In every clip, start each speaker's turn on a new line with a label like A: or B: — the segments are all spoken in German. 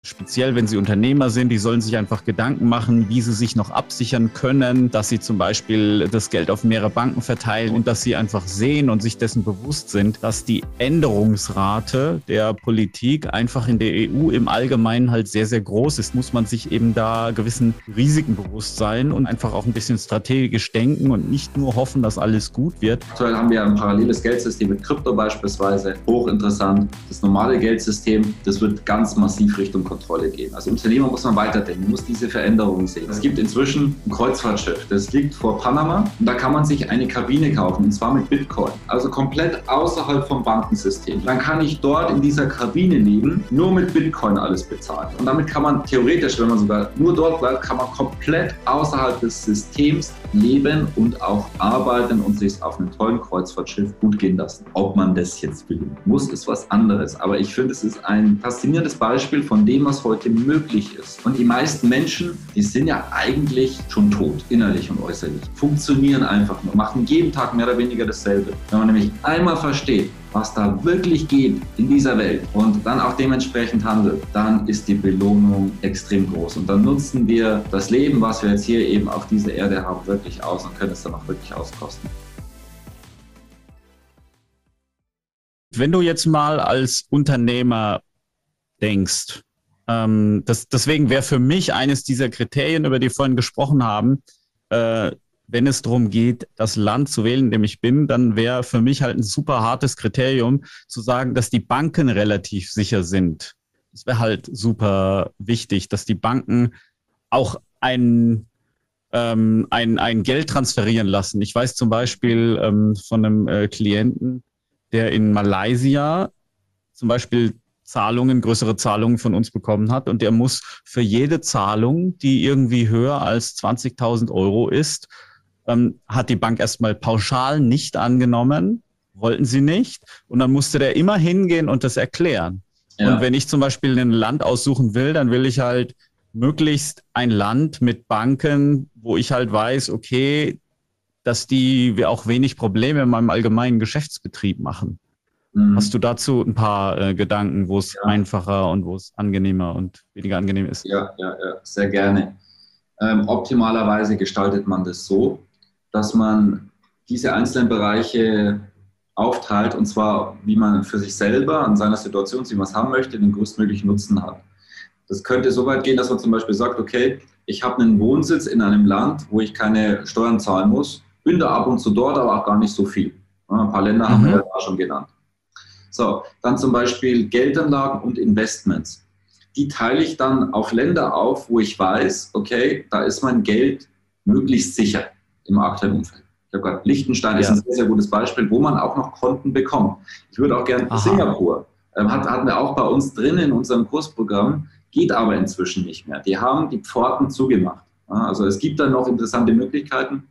A: Speziell, wenn Sie Unternehmer sind, die sollen sich einfach Gedanken machen, wie sie sich noch absichern können, dass sie zum Beispiel das Geld auf mehrere Banken verteilen und dass sie einfach sehen und sich dessen bewusst sind, dass die Änderungsrate der Politik einfach in der EU im Allgemeinen halt sehr, sehr groß ist. Muss man sich eben da gewissen Risiken bewusst sein und einfach auch ein bisschen strategisch denken und nicht nur hoffen, dass alles gut wird.
B: Aktuell haben wir ein paralleles Geldsystem mit Krypto beispielsweise, hochinteressant. Das normale Geldsystem, das wird ganz massiv Richtung Kontrolle gehen. Als Unternehmer muss man weiterdenken, muss diese Veränderungen sehen. Es gibt inzwischen ein Kreuzfahrtschiff, das liegt vor Panama und da kann man sich eine Kabine kaufen und zwar mit Bitcoin, also komplett außerhalb vom Bankensystem. Dann kann ich dort in dieser Kabine leben, nur mit Bitcoin alles bezahlen und damit kann man theoretisch, wenn man sogar nur dort bleibt, kann man komplett außerhalb des Systems leben und auch arbeiten und sich auf einem tollen Kreuzfahrtschiff gut gehen lassen. Ob man das jetzt will, muss, ist was anderes. Aber ich finde, es ist ein faszinierendes Beispiel von dem, was heute möglich ist. Und die meisten Menschen, die sind ja eigentlich schon tot, innerlich und äußerlich, funktionieren einfach nur, machen jeden Tag mehr oder weniger dasselbe. Wenn man nämlich einmal versteht, was da wirklich geht in dieser Welt und dann auch dementsprechend handelt, dann ist die Belohnung extrem groß. Und dann nutzen wir das Leben, was wir jetzt hier eben auf dieser Erde haben, wirklich aus und können es dann auch wirklich auskosten.
A: Wenn du jetzt mal als Unternehmer denkst, deswegen wäre für mich eines dieser Kriterien, über die wir vorhin gesprochen haben, wenn es darum geht, das Land zu wählen, in dem ich bin, dann wäre für mich halt ein super hartes Kriterium zu sagen, dass die Banken relativ sicher sind. Das wäre halt super wichtig, dass die Banken auch ein Geld transferieren lassen. Ich weiß zum Beispiel von einem Klienten, der in Malaysia zum Beispiel größere Zahlungen von uns bekommen hat und der muss für jede Zahlung, die irgendwie höher als 20.000 € ist, hat die Bank erstmal pauschal nicht angenommen, wollten sie nicht und dann musste der immer hingehen und das erklären. Ja. Und wenn ich zum Beispiel ein Land aussuchen will, dann will ich halt möglichst ein Land mit Banken, wo ich halt weiß, okay, dass die auch wenig Probleme in meinem allgemeinen Geschäftsbetrieb machen. Hast du dazu ein paar Gedanken, wo es einfacher und wo es angenehmer und weniger angenehm ist?
B: Ja, sehr gerne. Optimalerweise gestaltet man das so, dass man diese einzelnen Bereiche aufteilt und zwar, wie man für sich selber an seiner Situation, wie man es haben möchte, den größtmöglichen Nutzen hat. Das könnte so weit gehen, dass man zum Beispiel sagt, okay, ich habe einen Wohnsitz in einem Land, wo ich keine Steuern zahlen muss, bin da ab und zu dort, aber auch gar nicht so viel. Ein paar Länder haben wir ja da schon genannt. So, dann zum Beispiel Geldanlagen und Investments. Die teile ich dann auf Länder auf, wo ich weiß, okay, da ist mein Geld möglichst sicher im aktuellen Umfeld. Ich habe gerade Liechtenstein, ist ein sehr, sehr gutes Beispiel, wo man auch noch Konten bekommt. Ich würde auch gerne Singapur, hatten wir auch bei uns drin in unserem Kursprogramm, geht aber inzwischen nicht mehr. Die haben die Pforten zugemacht. Also es gibt da noch interessante Möglichkeiten,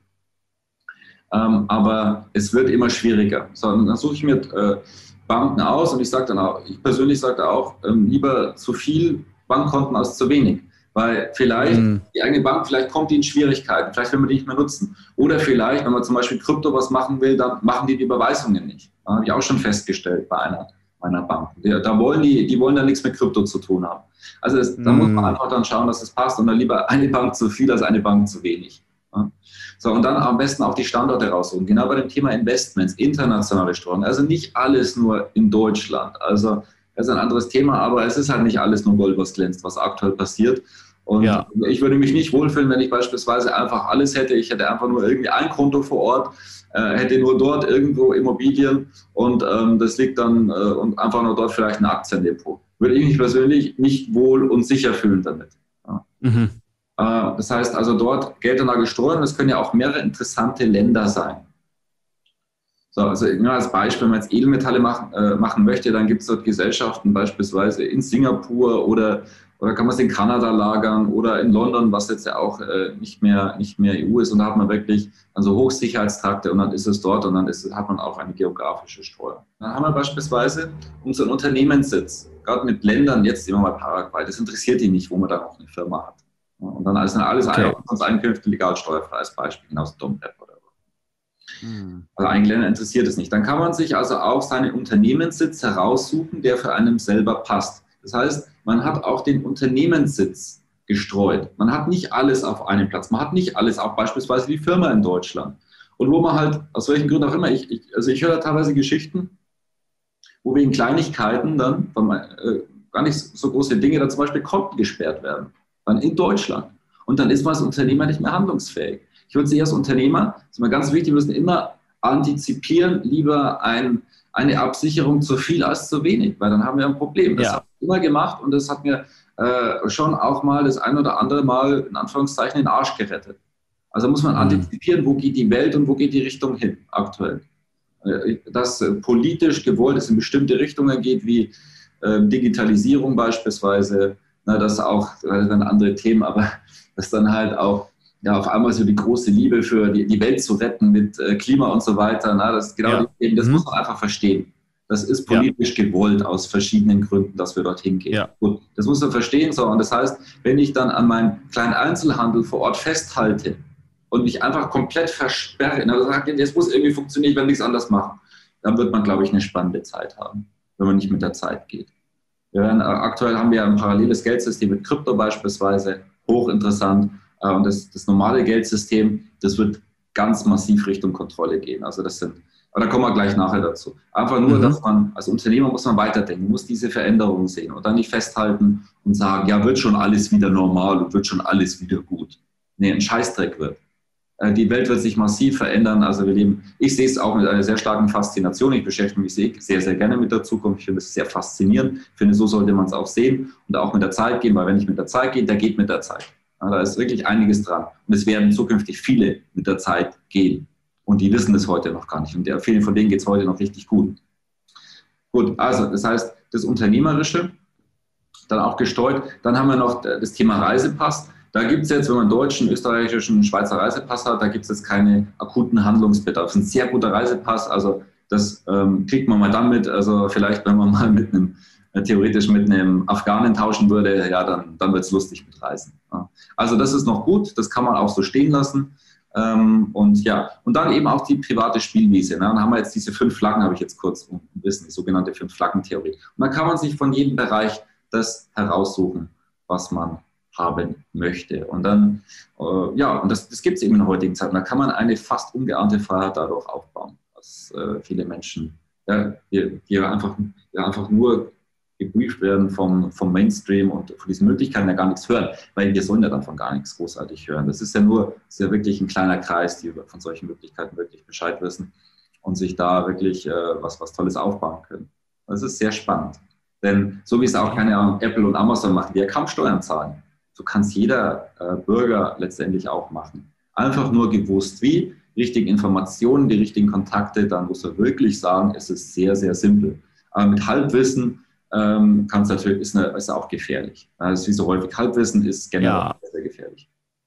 B: aber es wird immer schwieriger. So, dann suche ich mir Banken aus und ich persönlich sage auch, lieber zu viel Bankkonten als zu wenig. Weil vielleicht die eigene Bank, vielleicht kommt die in Schwierigkeiten, vielleicht will man die nicht mehr nutzen. Oder vielleicht, wenn man zum Beispiel Krypto was machen will, dann machen die Überweisungen nicht. Das habe ich auch schon festgestellt bei einer Bank. Die wollen da nichts mit Krypto zu tun haben. Also da muss man einfach dann schauen, dass es passt und dann lieber eine Bank zu viel als eine Bank zu wenig. So, und dann am besten auch die Standorte rausholen. Genau bei dem Thema Investments, internationale Steuern. Also nicht alles nur in Deutschland. Also das ist ein anderes Thema, aber es ist halt nicht alles nur Gold, was glänzt, was aktuell passiert. Und ich würde mich nicht wohlfühlen, wenn ich beispielsweise einfach alles hätte. Ich hätte einfach nur irgendwie ein Konto vor Ort, hätte nur dort irgendwo Immobilien und das liegt dann und einfach nur dort vielleicht ein Aktiendepot. Würde ich mich persönlich nicht wohl und sicher fühlen damit. Ja. Das heißt also dort Geldanlage streuen, das können ja auch mehrere interessante Länder sein. So, also als Beispiel, wenn man jetzt Edelmetalle machen möchte, dann gibt es dort Gesellschaften beispielsweise in Singapur oder kann man es in Kanada lagern oder in London, was jetzt ja auch nicht mehr EU ist. Und da hat man wirklich also Hochsicherheitstrakte und dann ist es dort und dann hat man auch eine geografische Streuung. Dann haben wir beispielsweise unseren Unternehmenssitz, gerade mit Ländern, jetzt immer mal Paraguay, das interessiert die nicht, wo man da noch eine Firma hat. Und dann alles Einkünfte legal steuerfrei als Beispiel, hinaus Dom-App oder so. Also einige Länder interessiert es nicht. Dann kann man sich also auch seinen Unternehmenssitz heraussuchen, der für einen selber passt. Das heißt, man hat auch den Unternehmenssitz gestreut. Man hat nicht alles auf einem Platz. Man hat nicht alles, auch beispielsweise die Firma in Deutschland. Und wo man halt, aus welchen Gründen auch immer, also ich höre da teilweise Geschichten, wo wegen Kleinigkeiten dann gar nicht so große Dinge, da zum Beispiel Konten gesperrt werden, dann in Deutschland. Und dann ist man als Unternehmer nicht mehr handlungsfähig. Ich würde sagen, als Unternehmer, das ist mir ganz wichtig, wir müssen immer antizipieren, lieber eine Absicherung zu viel als zu wenig, weil dann haben wir ein Problem. Das habe ich immer gemacht und das hat mir schon auch mal das ein oder andere Mal in Anführungszeichen den Arsch gerettet. Also muss man antizipieren, wo geht die Welt und wo geht die Richtung hin aktuell. Dass politisch gewollt es in bestimmte Richtungen geht, wie Digitalisierung beispielsweise, das auch, das sind andere Themen, aber das dann halt auch auf einmal so die große Liebe für die Welt zu retten mit Klima und so weiter, das muss man einfach verstehen. Das ist politisch gewollt aus verschiedenen Gründen, dass wir dorthin gehen. Ja. Gut, das muss man verstehen. So. Und das heißt, wenn ich dann an meinem kleinen Einzelhandel vor Ort festhalte und mich einfach komplett versperre, also sage, das muss irgendwie funktionieren, ich werde nichts anderes machen, dann wird man, glaube ich, eine spannende Zeit haben, wenn man nicht mit der Zeit geht. Aktuell haben wir ein paralleles Geldsystem mit Krypto beispielsweise, hochinteressant. Und das normale Geldsystem, das wird ganz massiv Richtung Kontrolle gehen. Also aber da kommen wir gleich nachher dazu. Einfach nur, dass man, als Unternehmer muss man weiterdenken, muss diese Veränderungen sehen und dann nicht festhalten und sagen, ja, wird schon alles wieder normal und wird schon alles wieder gut. Nee, ein Scheißdreck wird. Die Welt wird sich massiv verändern. Also ich sehe es auch mit einer sehr starken Faszination. Ich beschäftige mich sehr, sehr gerne mit der Zukunft. Ich finde es sehr faszinierend. Ich finde, so sollte man es auch sehen und auch mit der Zeit gehen, weil wenn ich mit der Zeit gehe, der geht mit der Zeit. Ja, da ist wirklich einiges dran. Und es werden zukünftig viele mit der Zeit gehen. Und die wissen das heute noch gar nicht. Und vielen von denen geht es heute noch richtig gut. Gut, also das heißt, das Unternehmerische, dann auch gestreut. Dann haben wir noch das Thema Reisepass. Da gibt es jetzt, wenn man einen deutschen, österreichischen, Schweizer Reisepass hat, da gibt es jetzt keine akuten Handlungsbedarf. Das ist ein sehr guter Reisepass, also das kriegt man mal dann mit, also vielleicht, wenn man mal theoretisch mit einem Afghanen tauschen würde, ja, dann wird es lustig mit Reisen. Ja. Also das ist noch gut, das kann man auch so stehen lassen. Und dann eben auch die private Spielwiese. Ne? Dann haben wir jetzt diese 5 Flaggen, habe ich jetzt kurz umrissen, die sogenannte 5-Flaggen-Theorie. Und dann kann man sich von jedem Bereich das heraussuchen, was man haben möchte. Und dann, und das gibt es eben in der heutigen Zeit. Und da kann man eine fast ungeahnte Freiheit dadurch aufbauen, dass viele Menschen, die einfach nur gebrieft werden vom Mainstream und von diesen Möglichkeiten ja gar nichts hören, weil wir sollen ja davon gar nichts großartig hören. Das ist ja wirklich ein kleiner Kreis, die von solchen Möglichkeiten wirklich Bescheid wissen und sich da wirklich was Tolles aufbauen können. Das ist sehr spannend. Denn so wie es auch, keine Ahnung, Apple und Amazon machen, die ja kaum Steuern zahlen, so kann es jeder Bürger letztendlich auch machen. Einfach nur gewusst wie, richtige Informationen, die richtigen Kontakte, dann muss er wirklich sagen, es ist sehr, sehr simpel. Aber mit Halbwissen kann es natürlich, ist auch gefährlich. Also wie so häufig Halbwissen ist generell sehr, sehr gefährlich.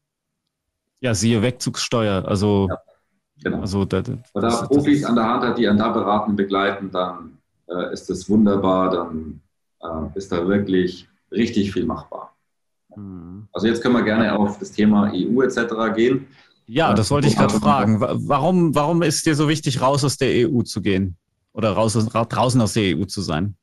A: Ja, siehe Wegzugssteuer. Also,
B: genau.
A: Also
B: wenn da Profis an der Hand hat, die einen da beraten und begleiten, dann ist das wunderbar, dann ist da wirklich richtig viel machbar. Also jetzt können wir gerne auf das Thema EU etc. gehen.
A: Ja, das wollte ich gerade fragen. Warum ist dir so wichtig, raus aus der EU zu gehen? Oder draußen aus der EU zu sein?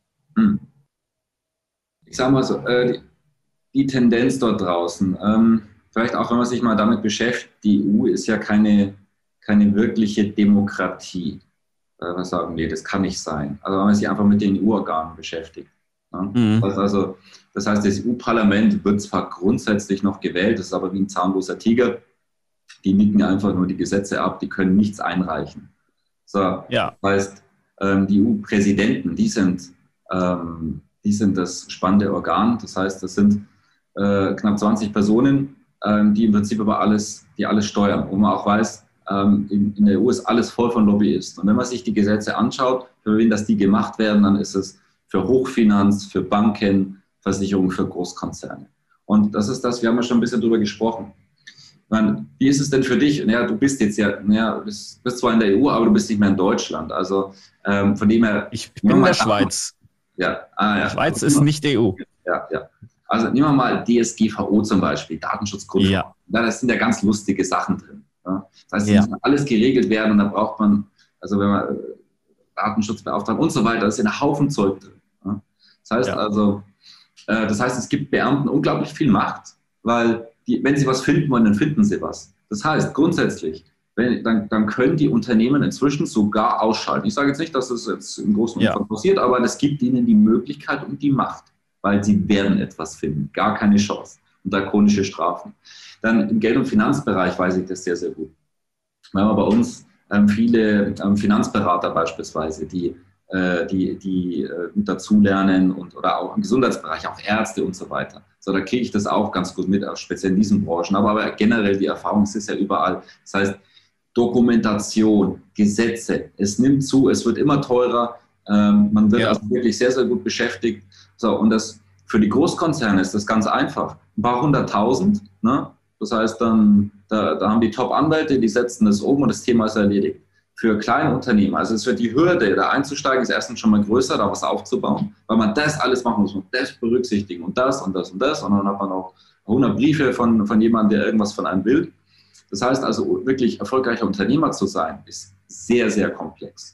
B: Ich sage mal so, die Tendenz dort draußen, vielleicht auch, wenn man sich mal damit beschäftigt, die EU ist ja keine wirkliche Demokratie. Wir sagen, nee, das kann nicht sein. Also wenn man sich einfach mit den EU-Organen beschäftigt. Ja? Das heißt, das EU-Parlament wird zwar grundsätzlich noch gewählt, das ist aber wie ein zahnloser Tiger. Die nicken einfach nur die Gesetze ab, die können nichts einreichen. So, Das heißt, die EU-Präsidenten, die sind das spannende Organ. Das heißt, das sind knapp 20 Personen, die im Prinzip über alles steuern. Wo man auch weiß, in der EU ist alles voll von Lobbyisten. Und wenn man sich die Gesetze anschaut, für wen das die gemacht werden, dann ist es für Hochfinanz, für Banken, Versicherungen, für Großkonzerne. Und das ist das, wir haben ja schon ein bisschen drüber gesprochen. Wie ist es denn für dich? Naja, du bist jetzt bist zwar in der EU, aber du bist nicht mehr in Deutschland. Also von dem her. Ich
A: bin in der Schweiz.
B: Die
A: Schweiz ist nicht EU.
B: Ja. Also nehmen wir mal DSGVO zum Beispiel, Datenschutzgrundverordnung.
A: Ja.
B: Da sind ja ganz lustige Sachen drin. Ja. Das heißt, es muss alles geregelt werden und da braucht man, also wenn man Datenschutzbeauftragten und so weiter, da ist ja ein Haufen Zeug drin. Ja. Das heißt also, Das heißt, es gibt Beamten unglaublich viel Macht, weil wenn sie was finden wollen, dann finden sie was. Das heißt, grundsätzlich, dann können die Unternehmen inzwischen sogar ausschalten. Ich sage jetzt nicht, dass das jetzt im großen Umfang passiert, aber das gibt ihnen die Möglichkeit und die Macht, weil sie werden etwas finden. Gar keine Chance. Und drakonische Strafen. Dann im Geld- und Finanzbereich weiß ich das sehr, sehr gut. Wir haben bei uns viele Finanzberater beispielsweise, die dazulernen oder auch im Gesundheitsbereich, auch Ärzte und so weiter. So, da kriege ich das auch ganz gut mit, auch speziell in diesen Branchen. Aber generell die Erfahrung, es ist ja überall. Das heißt, Dokumentation, Gesetze, es nimmt zu, es wird immer teurer. Man wird also wirklich sehr, sehr gut beschäftigt. So, und das für die Großkonzerne ist das ganz einfach. Ein paar 100.000, ne? Das heißt, da haben die Top-Anwälte, die setzen das um und das Thema ist erledigt. Für kleine Unternehmen, also es wird die Hürde, da einzusteigen, ist erstens schon mal größer, da was aufzubauen, weil man das alles machen muss und das berücksichtigen und das und das und das. Und dann hat man auch 100 Briefe von jemandem, der irgendwas von einem will. Das heißt also, wirklich erfolgreicher Unternehmer zu sein, ist sehr, sehr komplex.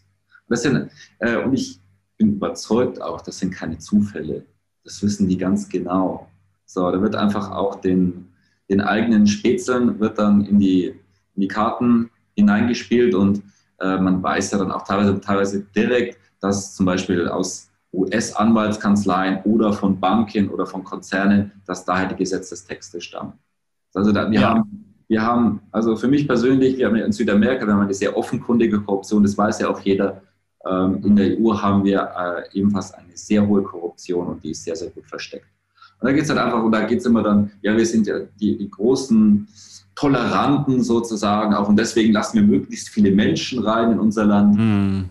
B: Und ich bin überzeugt auch, das sind keine Zufälle. Das wissen die ganz genau. So, da wird einfach auch den eigenen Spätzeln wird dann in die Karten hineingespielt und man weiß ja dann auch teilweise direkt, dass zum Beispiel aus US-Anwaltskanzleien oder von Banken oder von Konzernen, dass daher die Gesetzestexte stammen. Also wir haben, also für mich persönlich, wir haben in Südamerika, wir haben eine sehr offenkundige Korruption, das weiß ja auch jeder. In der EU haben wir ebenfalls eine sehr hohe Korruption und die ist sehr, sehr gut versteckt. Und da geht es halt einfach, und da geht es immer dann, ja, wir sind ja die großen Toleranten sozusagen auch und deswegen lassen wir möglichst viele Menschen rein in unser Land.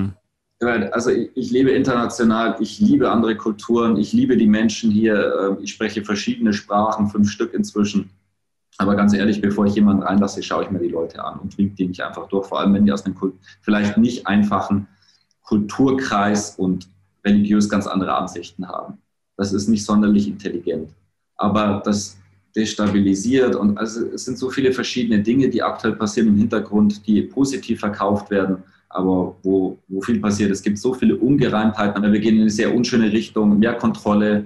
B: Also ich lebe international, ich liebe andere Kulturen, ich liebe die Menschen hier, ich spreche verschiedene Sprachen, 5 Stück inzwischen. Aber ganz ehrlich, bevor ich jemanden reinlasse, schaue ich mir die Leute an und winke die nicht einfach durch, vor allem wenn die aus einem vielleicht nicht einfachen Kulturkreis und religiös ganz andere Ansichten haben. Das ist nicht sonderlich intelligent. Aber das destabilisiert und also es sind so viele verschiedene Dinge, die aktuell passieren im Hintergrund, die positiv verkauft werden, aber wo viel passiert. Es gibt so viele Ungereimtheiten, aber wir gehen in eine sehr unschöne Richtung, mehr Kontrolle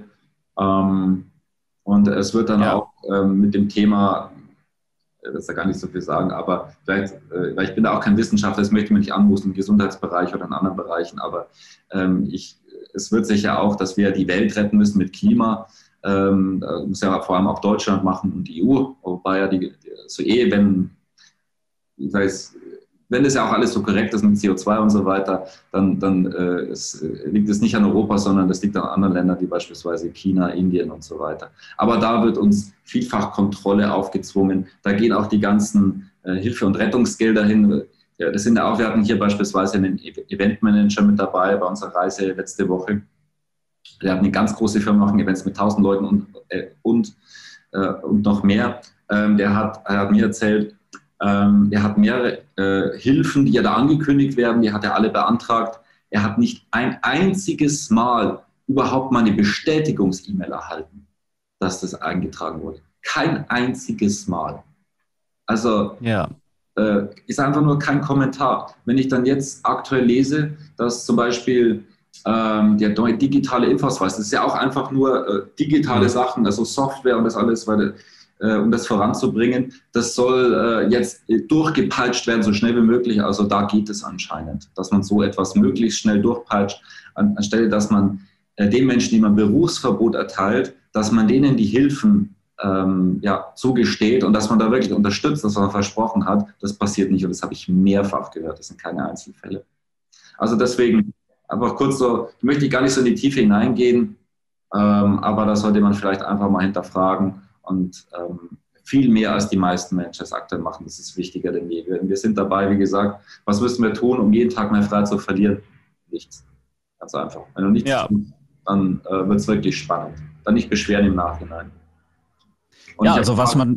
B: und es wird dann auch mit dem Thema, ich will da gar nicht so viel sagen, aber vielleicht, weil ich bin da auch kein Wissenschaftler, das möchte ich mir nicht anmusen im Gesundheitsbereich oder in anderen Bereichen, aber es wird sicher auch, dass wir die Welt retten müssen mit Klima. Muss ja vor allem auch Deutschland machen und die EU, wobei ja wenn das ja auch alles so korrekt ist mit CO2 und so weiter, dann liegt es nicht an Europa, sondern das liegt an anderen Ländern, wie beispielsweise China, Indien und so weiter. Aber da wird uns vielfach Kontrolle aufgezwungen. Da gehen auch die ganzen Hilfe- und Rettungsgelder hin. Ja, wir hatten hier beispielsweise einen Eventmanager mit dabei bei unserer Reise letzte Woche. Der hat eine ganz große Firma, machen Events mit 1000 Leuten und noch mehr. Er hat mir erzählt, er hat mehrere Hilfen, die ja da angekündigt werden, die hat er alle beantragt. Er hat nicht ein einziges Mal überhaupt mal eine Bestätigungs-E-Mail erhalten, dass das eingetragen wurde. Kein einziges Mal. Also ist einfach nur kein Kommentar. Wenn ich dann jetzt aktuell lese, dass zum Beispiel der digitale Impfausweis, das ist ja auch einfach nur digitale Sachen, also Software und das alles, um das voranzubringen, das soll jetzt durchgepeitscht werden, so schnell wie möglich. Also da geht es anscheinend, dass man so etwas möglichst schnell durchpeitscht, anstelle, dass man den Menschen, die man Berufsverbot erteilt, dass man denen die Hilfen zugesteht und dass man da wirklich unterstützt, was man versprochen hat. Das passiert nicht und das habe ich mehrfach gehört. Das sind keine Einzelfälle. Also deswegen einfach kurz so, ich möchte gar nicht so in die Tiefe hineingehen, aber da sollte man vielleicht einfach mal hinterfragen und viel mehr als die meisten Menschen es aktuell machen. Das ist wichtiger denn je. Wir sind dabei, wie gesagt, was müssen wir tun, um jeden Tag mehr Freiheit zu verlieren? Nichts. Ganz einfach. Wenn du nichts tust, dann wird es wirklich spannend. Dann nicht beschweren im Nachhinein. Und ich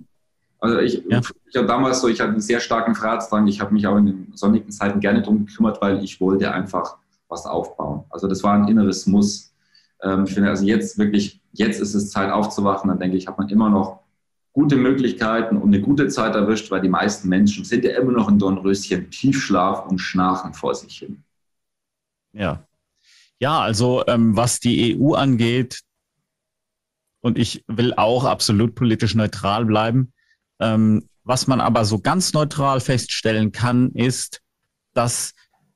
B: habe damals ich hatte einen sehr starken Freiheitsdrang. Ich habe mich auch in den sonnigen Zeiten gerne darum gekümmert, weil ich wollte einfach was aufbauen. Also das war ein inneres Muss. Ich finde also jetzt ist es Zeit aufzuwachen. Dann denke ich, hat man immer noch gute Möglichkeiten und eine gute Zeit erwischt, weil die meisten Menschen sind ja immer noch in Dornröschen, Tiefschlaf und schnarchen vor sich hin.
A: Ja, also was die EU angeht, und ich will auch absolut politisch neutral bleiben. Was man aber so ganz neutral feststellen kann, ist, dass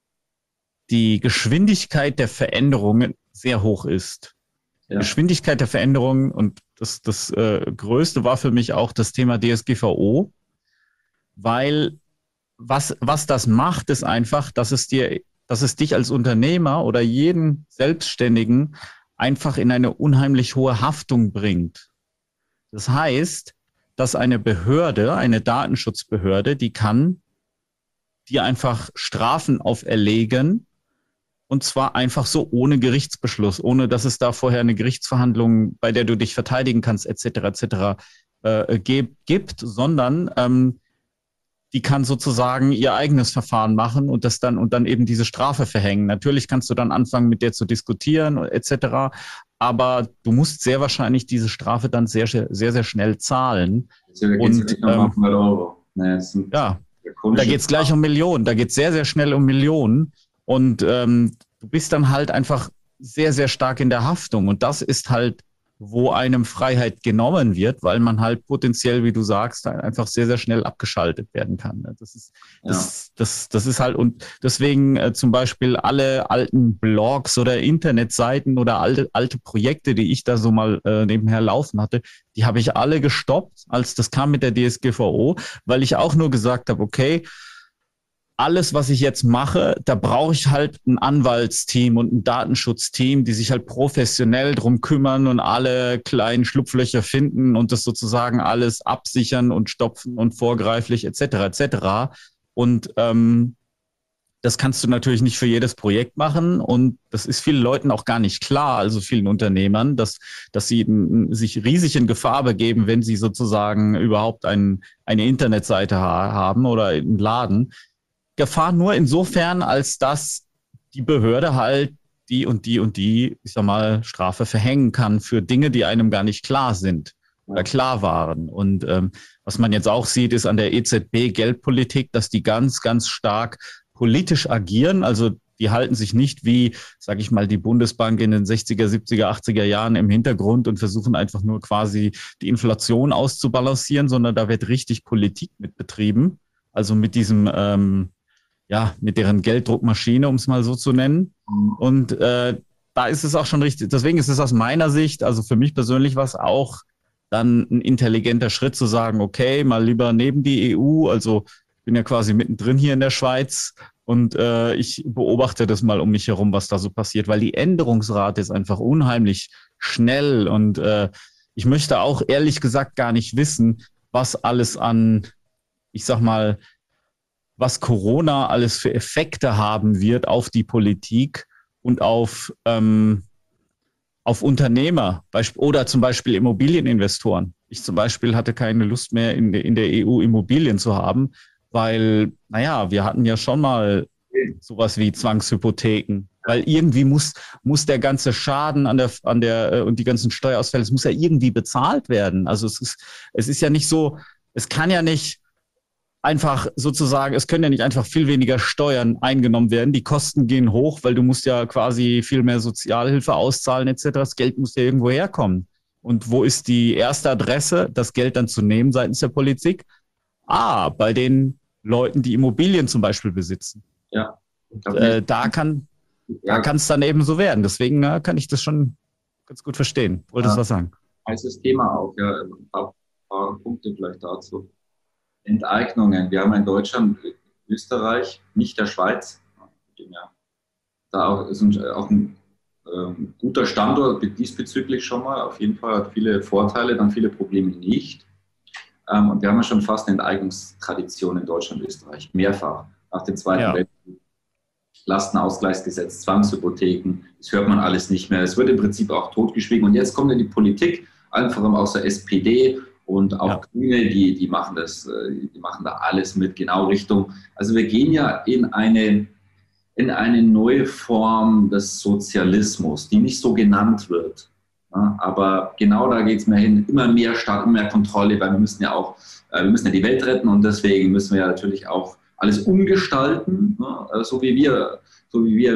A: die Geschwindigkeit der Veränderungen sehr hoch ist. Ja. Geschwindigkeit der Veränderungen, und das Größte war für mich auch das Thema DSGVO, weil was das macht, ist einfach, dass es dich als Unternehmer oder jeden Selbstständigen einfach in eine unheimlich hohe Haftung bringt. Das heißt, dass eine Behörde, eine Datenschutzbehörde, die kann dir einfach Strafen auferlegen, und zwar einfach so ohne Gerichtsbeschluss, ohne dass es da vorher eine Gerichtsverhandlung, bei der du dich verteidigen kannst, etc. gibt, sondern die kann sozusagen ihr eigenes Verfahren machen und dann eben diese Strafe verhängen. Natürlich kannst du dann anfangen, mit der zu diskutieren, etc. Aber du musst sehr wahrscheinlich diese Strafe dann sehr, sehr, sehr schnell zahlen. Und ja, da geht es gleich um Millionen. Da geht es sehr, sehr schnell um Millionen. Und du bist dann halt einfach sehr, sehr stark in der Haftung. Und das ist halt, wo einem Freiheit genommen wird, weil man halt potenziell, wie du sagst, einfach sehr, sehr schnell abgeschaltet werden kann. Das ist halt, und deswegen zum Beispiel alle alten Blogs oder Internetseiten oder alte Projekte, die ich da so mal nebenher laufen hatte, die habe ich alle gestoppt, als das kam mit der DSGVO, weil ich auch nur gesagt habe, okay, alles, was ich jetzt mache, da brauche ich halt ein Anwaltsteam und ein Datenschutzteam, die sich halt professionell drum kümmern und alle kleinen Schlupflöcher finden und das sozusagen alles absichern und stopfen und vorgreiflich etc. Und das kannst du natürlich nicht für jedes Projekt machen, und das ist vielen Leuten auch gar nicht klar, also vielen Unternehmern, dass sie sich riesig in Gefahr begeben, wenn sie sozusagen überhaupt eine Internetseite haben oder einen Laden. Gefahr nur insofern, als dass die Behörde halt die und die, ich sag mal, Strafe verhängen kann für Dinge, die einem gar nicht klar sind oder klar waren. Und was man jetzt auch sieht, ist an der EZB Geldpolitik, dass die ganz, ganz stark politisch agieren. Also die halten sich nicht wie, sage ich mal, die Bundesbank in den 60er, 70er, 80er Jahren im Hintergrund und versuchen einfach nur quasi die Inflation auszubalancieren, sondern da wird richtig Politik mit betrieben. Also mit diesem mit deren Gelddruckmaschine, um es mal so zu nennen. Und da ist es auch schon richtig. Deswegen ist es aus meiner Sicht, also für mich persönlich, was auch dann ein intelligenter Schritt zu sagen, okay, mal lieber neben die EU. Also ich bin ja quasi mittendrin hier in der Schweiz und ich beobachte das mal um mich herum, was da so passiert, weil die Änderungsrate ist einfach unheimlich schnell, und ich möchte auch ehrlich gesagt gar nicht wissen, was alles an, ich sag mal, was Corona alles für Effekte haben wird auf die Politik und auf Unternehmer oder zum Beispiel Immobilieninvestoren. Ich zum Beispiel hatte keine Lust mehr, in der EU Immobilien zu haben, weil, wir hatten ja schon mal sowas wie Zwangshypotheken. Weil irgendwie muss der ganze Schaden an der und die ganzen Steuerausfälle, es muss ja irgendwie bezahlt werden. Also es ist ja nicht so, es kann ja nicht einfach sozusagen, es können ja nicht einfach viel weniger Steuern eingenommen werden. Die Kosten gehen hoch, weil du musst ja quasi viel mehr Sozialhilfe auszahlen etc. Das Geld muss ja irgendwo herkommen. Und wo ist die erste Adresse, das Geld dann zu nehmen seitens der Politik? Bei den Leuten, die Immobilien zum Beispiel besitzen. Ja. Da kann es dann eben so werden. Deswegen kann ich das schon ganz gut verstehen. Wolltest du was sagen?
B: Heißes Thema auch, ja. Ein paar Punkte vielleicht dazu. Enteignungen. Wir haben in Deutschland, Österreich, nicht der Schweiz. Da ist auch ein guter Standort diesbezüglich schon mal. Auf jeden Fall hat viele Vorteile, dann viele Probleme nicht. Und wir haben ja schon fast eine Enteignungstradition in Deutschland, Österreich. Mehrfach. Nach dem Zweiten Weltkrieg. Lastenausgleichsgesetz, Zwangshypotheken. Das hört man alles nicht mehr. Es wird im Prinzip auch totgeschwiegen. Und jetzt kommt in die Politik, einfach aus der SPD, und auch Grüne, die machen da alles mit, genau Richtung. Also wir gehen ja in eine neue Form des Sozialismus, die nicht so genannt wird. Ja, aber genau da geht es mehr hin, immer mehr Staat, immer mehr Kontrolle, weil wir müssen ja die Welt retten, und deswegen müssen wir ja natürlich auch alles umgestalten, ne? so wie wir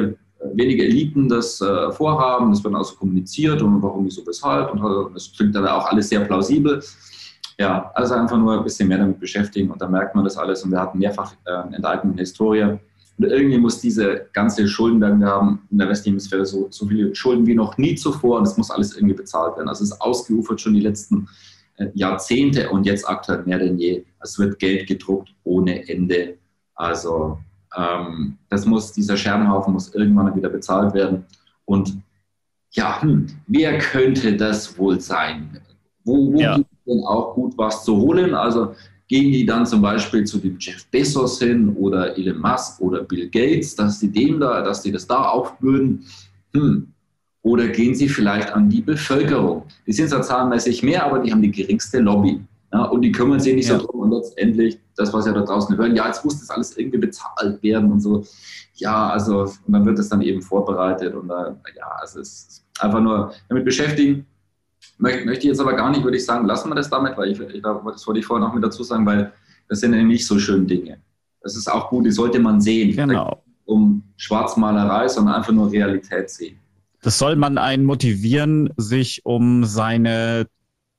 B: wenige Eliten das vorhaben, das wird auch so kommuniziert und warum, wieso, weshalb und das klingt dann auch alles sehr plausibel. Ja, also einfach nur ein bisschen mehr damit beschäftigen und dann merkt man das alles und wir hatten mehrfach Enteignungen Historie und irgendwie muss diese ganze Schuldenberg, wir haben in der westlichen Hemisphäre so viele Schulden wie noch nie zuvor und es muss alles irgendwie bezahlt werden. Also es ist ausgeufert schon die letzten Jahrzehnte und jetzt aktuell mehr denn je. Es wird Geld gedruckt ohne Ende. Also dieser Scherbenhaufen muss irgendwann wieder bezahlt werden. Und ja, wer könnte das wohl sein? Wo gibt es denn auch gut was zu holen? Also gehen die dann zum Beispiel zu dem Jeff Bezos hin oder Elon Musk oder Bill Gates, dass die das da aufbürden? Oder gehen sie vielleicht an die Bevölkerung? Die sind zwar zahlenmäßig mehr, aber die haben die geringste Lobby. Ja, und die kümmern sich nicht so drum. Und letztendlich, das, was wir da draußen hören, ja, jetzt muss das alles irgendwie bezahlt werden und so. Ja, also, und dann wird das dann eben vorbereitet. Und also es ist einfach nur damit beschäftigen. Möchte ich jetzt aber gar nicht, würde ich sagen, lassen wir das damit, weil das wollte ich vorhin auch mit dazu sagen, weil das sind nämlich nicht so schöne Dinge. Das ist auch gut, die sollte man sehen.
A: Genau.
B: Um Schwarzmalerei, sondern einfach nur Realität sehen.
A: Das soll man einen motivieren, sich um seine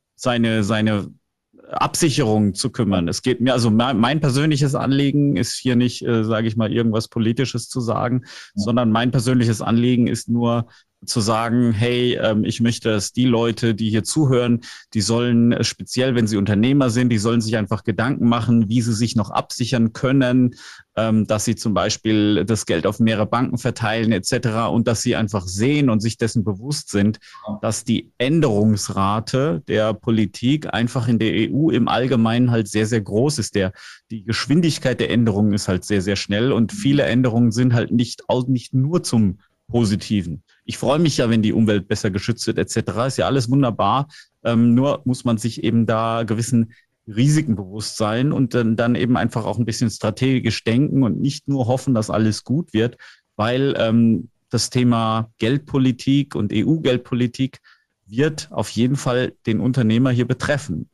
A: Absicherung zu kümmern. Es geht mir, also mein persönliches Anliegen ist hier nicht, sage ich mal, irgendwas Politisches zu sagen, sondern mein persönliches Anliegen ist nur zu sagen, hey, ich möchte, dass die Leute, die hier zuhören, die sollen, speziell wenn sie Unternehmer sind, die sollen sich einfach Gedanken machen, wie sie sich noch absichern können, dass sie zum Beispiel das Geld auf mehrere Banken verteilen etc. und dass sie einfach sehen und sich dessen bewusst sind, dass die Änderungsrate der Politik einfach in der EU im Allgemeinen halt sehr, sehr groß ist. Die Geschwindigkeit der Änderungen ist halt sehr, sehr schnell und viele Änderungen sind halt nicht nur zum Positiven. Ich freue mich ja, wenn die Umwelt besser geschützt wird etc. Ist ja alles wunderbar. Nur muss man sich eben da gewissen Risiken bewusst sein und dann eben einfach auch ein bisschen strategisch denken und nicht nur hoffen, dass alles gut wird, weil das Thema Geldpolitik und EU-Geldpolitik wird auf jeden Fall den Unternehmer hier betreffen.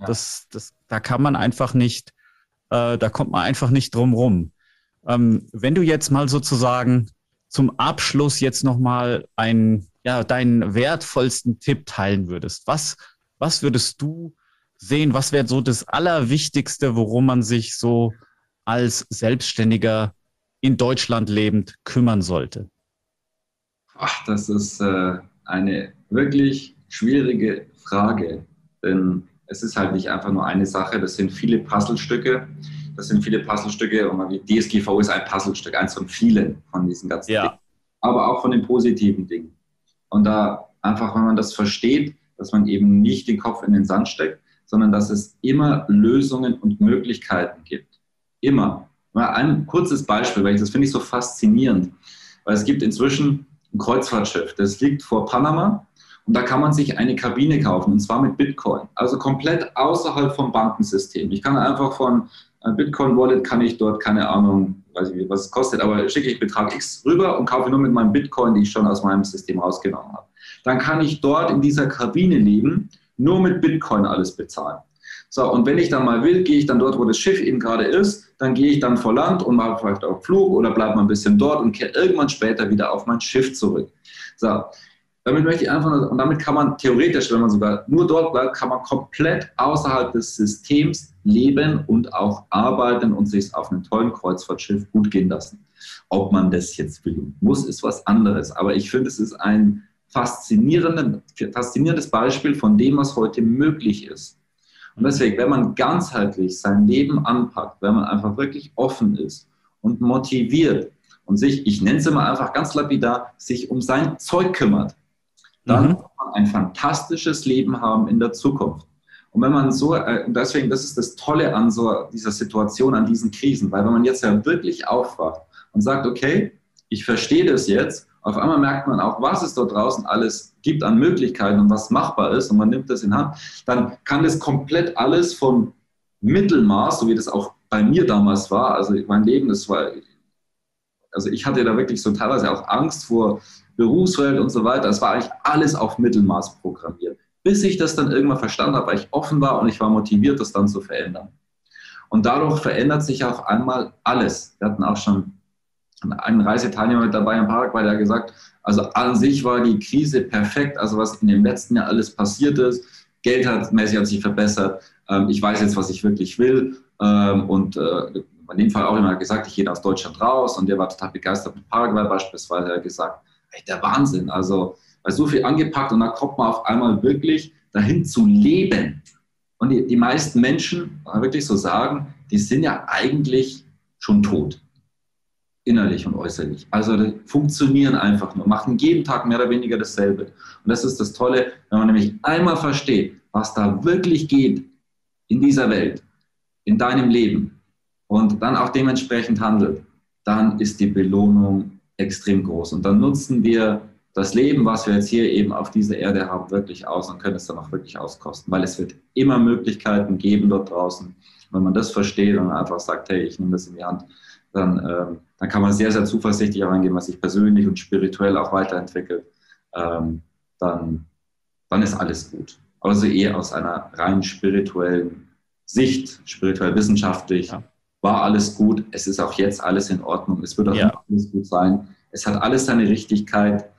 A: Da kann man einfach nicht, da kommt man einfach nicht drum rum. Wenn du jetzt mal sozusagen zum Abschluss jetzt nochmal deinen wertvollsten Tipp teilen würdest, was würdest du sehen, was wäre so das Allerwichtigste, worum man sich so als Selbstständiger in Deutschland lebend kümmern sollte?
B: Ach, das ist eine wirklich schwierige Frage, denn es ist halt nicht einfach nur eine Sache, das sind viele Puzzlestücke. Und die DSGVO ist ein Puzzlestück, eins von vielen von diesen ganzen Dingen. Aber auch von den positiven Dingen. Und da einfach, wenn man das versteht, dass man eben nicht den Kopf in den Sand steckt, sondern dass es immer Lösungen und Möglichkeiten gibt. Immer. Mal ein kurzes Beispiel, weil das finde ich so faszinierend. Weil es gibt inzwischen ein Kreuzfahrtschiff, das liegt vor Panama und da kann man sich eine Kabine kaufen und zwar mit Bitcoin. Also komplett außerhalb vom Bankensystem. Ich kann einfach von Bitcoin-Wallet kann ich dort, keine Ahnung, weiß ich nicht, was es kostet, aber schicke ich Betrag X rüber und kaufe nur mit meinem Bitcoin, die ich schon aus meinem System rausgenommen habe. Dann kann ich dort in dieser Kabine leben, nur mit Bitcoin alles bezahlen. So, und wenn ich dann mal will, gehe ich dann dort, wo das Schiff eben gerade ist, dann gehe ich dann vor Land und mache vielleicht auch Flug oder bleibe mal ein bisschen dort und kehre irgendwann später wieder auf mein Schiff zurück. So, damit möchte ich einfach nur, und damit kann man theoretisch, wenn man sogar nur dort bleibt, kann man komplett außerhalb des Systems leben und auch arbeiten und sich auf einem tollen Kreuzfahrtschiff gut gehen lassen. Ob man das jetzt will und muss, ist was anderes. Aber ich finde, es ist ein faszinierendes Beispiel von dem, was heute möglich ist. Und deswegen, wenn man ganzheitlich sein Leben anpackt, wenn man einfach wirklich offen ist und motiviert und sich, ich nenne es immer einfach ganz lapidar, sich um sein Zeug kümmert, dann kann man ein fantastisches Leben haben in der Zukunft. Und wenn man so, deswegen, das ist das Tolle an so dieser Situation, an diesen Krisen, weil wenn man jetzt ja wirklich aufwacht und sagt, okay, ich verstehe das jetzt, auf einmal merkt man auch, was es dort draußen alles gibt an Möglichkeiten und was machbar ist und man nimmt das in Hand, dann kann das komplett alles von Mittelmaß, so wie das auch bei mir damals war, also mein Leben, also ich hatte da wirklich so teilweise auch Angst vor Berufswelt und so weiter, es war eigentlich alles auf Mittelmaß programmiert. Bis ich das dann irgendwann verstanden habe, weil ich offen war und ich war motiviert, das dann zu verändern. Und dadurch verändert sich auf einmal alles. Wir hatten auch schon ein Reiseteilnehmer mit dabei im Paraguay, der hat gesagt, also an sich war die Krise perfekt, also was in dem letzten Jahr alles passiert ist, geldmäßig hat sich verbessert, ich weiß jetzt, was ich wirklich will und in dem Fall auch immer gesagt, ich gehe aus Deutschland raus und der war total begeistert mit Paraguay beispielsweise, er hat gesagt, ey, der Wahnsinn, also weil so viel angepackt und da kommt man auf einmal wirklich dahin zu leben. Und die meisten Menschen, wirklich so sagen, die sind ja eigentlich schon tot. Innerlich und äußerlich. Also die funktionieren einfach nur, machen jeden Tag mehr oder weniger dasselbe. Und das ist das Tolle, wenn man nämlich einmal versteht, was da wirklich geht in dieser Welt, in deinem Leben und dann auch dementsprechend handelt, dann ist die Belohnung extrem groß. Und dann nutzen wir das Leben, was wir jetzt hier eben auf dieser Erde haben, wirklich aus und können es dann auch wirklich auskosten, weil es wird immer Möglichkeiten geben dort draußen. Wenn man das versteht und einfach sagt, hey, ich nehme das in die Hand, dann kann man sehr, sehr zuversichtlich reingehen, was sich persönlich und spirituell auch weiterentwickelt. Dann ist alles gut. Also eher aus einer rein spirituellen Sicht, spirituell wissenschaftlich, war alles gut. Es ist auch jetzt alles in Ordnung. Es wird auch immer alles gut sein. Es hat alles seine Richtigkeit.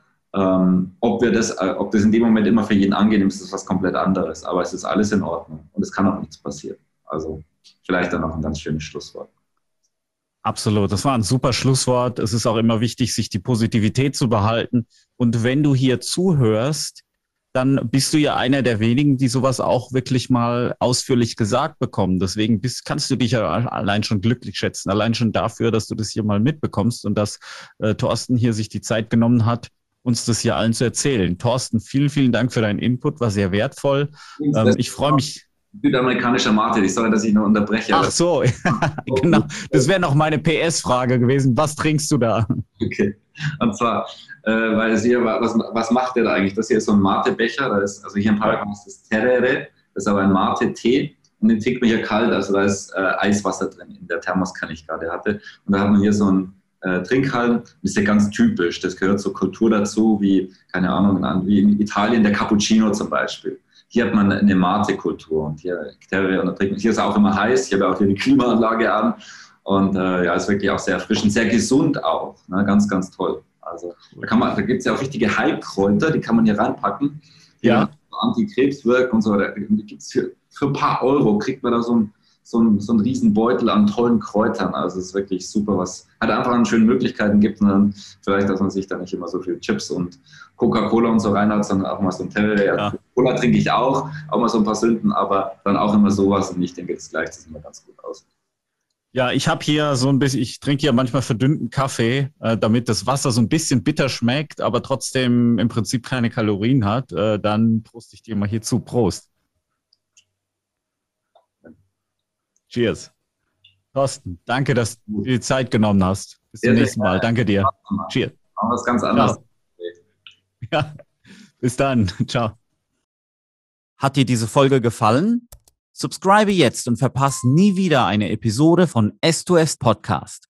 B: Ob das in dem Moment immer für jeden angenehm ist, ist was komplett anderes. Aber es ist alles in Ordnung und es kann auch nichts passieren. Also vielleicht dann noch ein ganz schönes Schlusswort.
A: Absolut, das war ein super Schlusswort. Es ist auch immer wichtig, sich die Positivität zu behalten. Und wenn du hier zuhörst, dann bist du ja einer der wenigen, die sowas auch wirklich mal ausführlich gesagt bekommen. Deswegen kannst du dich ja allein schon glücklich schätzen. Allein schon dafür, dass du das hier mal mitbekommst und dass Thorsten hier sich die Zeit genommen hat, uns das hier allen zu erzählen. Thorsten, vielen, vielen Dank für deinen Input, war sehr wertvoll. Ich freue mich.
B: Südamerikanischer Mate, ich sorry, dass ich nur unterbreche.
A: Ach so, genau. Das wäre noch meine PS-Frage gewesen. Was trinkst du da?
B: Okay, und zwar, weil es hier, was macht der da eigentlich? Das hier ist so ein Mate-Becher, also hier in Paraguay ist das Terere, das ist aber ein Mate-Tee und den trinkt man hier kalt, also da ist Eiswasser drin in der Thermoskanne, die ich gerade hatte. Und da hat man hier so einen Trinkhalm, das ist ja ganz typisch, das gehört zur Kultur dazu, wie, keine Ahnung, wie in Italien der Cappuccino zum Beispiel. Hier hat man eine Mate-Kultur und hier ist auch immer heiß. Ich habe auch hier die Klimaanlage an und ist wirklich auch sehr erfrischend, sehr gesund auch. Ne? Ganz, ganz toll. Also da gibt es ja auch richtige Heilkräuter, die kann man hier reinpacken.
A: Ja.
B: Antikrebs wirken und so. Da gibt's für ein paar Euro kriegt man da so einen riesen Beutel an tollen Kräutern. Also es ist wirklich super, was halt einfach an schönen Möglichkeiten gibt. Und dann vielleicht, dass man sich da nicht immer so viel Chips und Coca-Cola und so reinhat, sondern auch mal so ein Terre. Ja. Cola trinke ich auch mal so ein paar Sünden, aber dann auch immer sowas. Und ich denke, das gleicht sich immer ganz gut aus.
A: Ja, ich habe hier so ein bisschen, ich trinke hier manchmal verdünnten Kaffee, damit das Wasser so ein bisschen bitter schmeckt, aber trotzdem im Prinzip keine Kalorien hat. Dann proste ich dir mal hier zu. Prost. Cheers. Thorsten, danke, dass du dir die Zeit genommen hast. Bis zum nächsten Mal. Danke dir. Cheers.
B: Machen wir was ganz anderes.
A: Ja, bis dann. Ciao. Hat dir diese Folge gefallen? Subscribe jetzt und verpasse nie wieder eine Episode von S2S Podcast.